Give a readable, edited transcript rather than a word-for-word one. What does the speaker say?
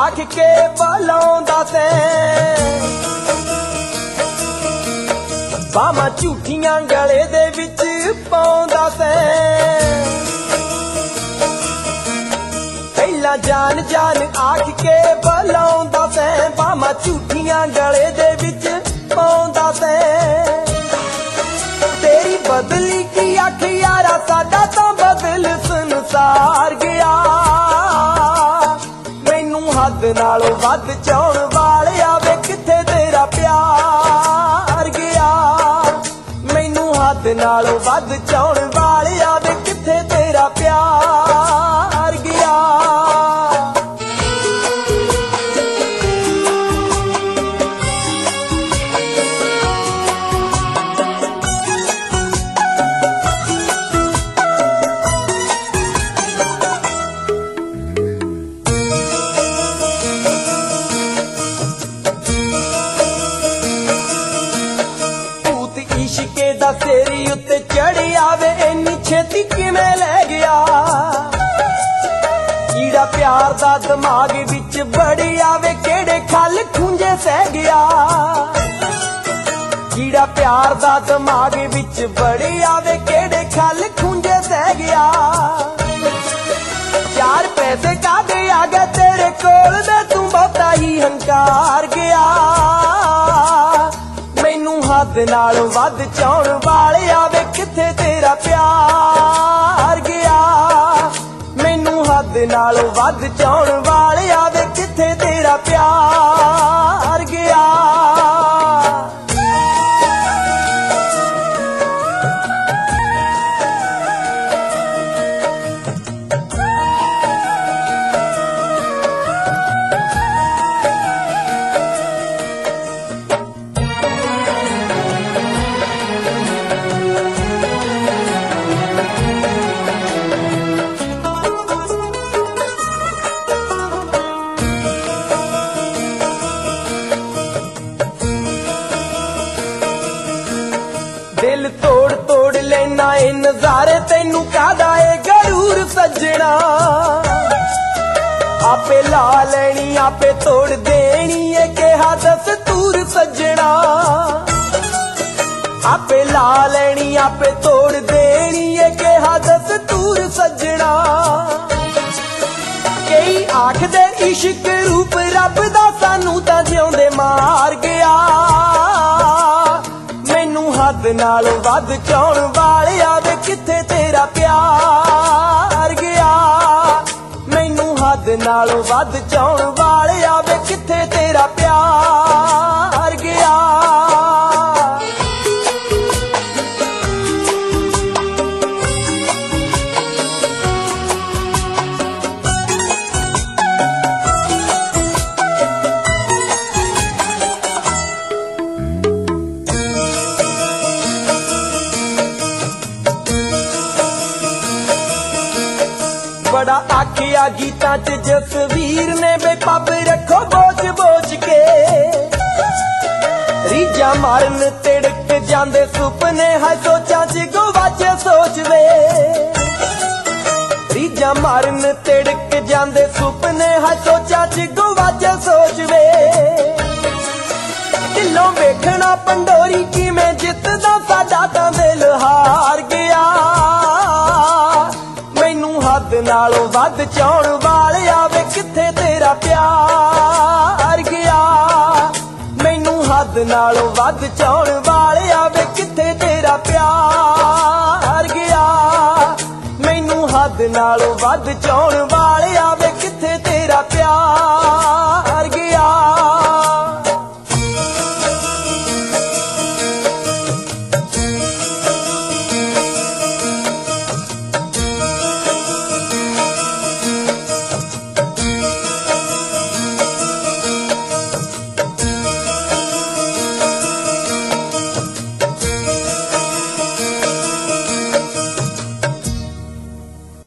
आख के बुलाउंदा सैं बामा झूठियां गले दे विच पाउंदा सैं पहला जान जान आख के बुलाउंदा सैं बामा झूठियां गले दे विच पाउंदा सैं तेरी बदली की अख यारा साडा तां बदल संसार गया मैनू हद नालों वध चाउण वालिया वे किथे तेरा प्यार गया मैनू हद नालों वध चाउण वालिया वे किथे तेरा प्यार गया इश्के दा तेरी उत्ते चढ़िया वे इन्नी छेती किवें लै गया कीड़ा प्यार दा दिमाग विच बड़िया वे केड़े खल खूंजे सह गया कीड़ा प्यार दा दिमाग विच बड़िया वे केड़े खल खूंजे सह गया चार पैसे कादे आ गए तेरे कोल दे तू बहुता ही हंकार गया हद नालों वध चाउण वालिया वे किथे तेरा प्यार गया मैनू हद नालों वध चाउण वालिया वे किथे तेरा प्यार गया दिल तोड़ तोड़ लेना ए नजारे तेनू कादा ए गरूर सजना आपे ला लेनी आपे तोड़ देनी ए कहा दस्तूर सजना आपे ला लेनी आपे तोड़ देनी ए कहा दस्तूर सजना कई आखदे इश्क रूप रब दा सानू तां जिउंदे मार गया हद नालों वध चाउण वालिया वे किथे तेरा प्यार गया मैनू हद नालों वध चाउण वालिया वे किथे तेरा प्यार गया बड़ा आखिया गीतां च जसवीर ने बेपब रखो बोझ बोझ के रीजा मारन तिड़क जांदे सुपने हाय सोचां च गवाचे सोच वे रीजा मारन तिड़क जांदे सुपने हाय सोचां च गवाचे सोच वे दिलों वेखना पंडोरी किवें जितदा साडा तां दिल हार गया हद नालों वध चाउण वालिया वे किथे तेरा प्यार गया मैनू हद नालों वध चाउण वालिया वे किथे तेरा प्यार गया मैनू हद नालों वध चाउण वालिया वे किथे तेरा प्यार गया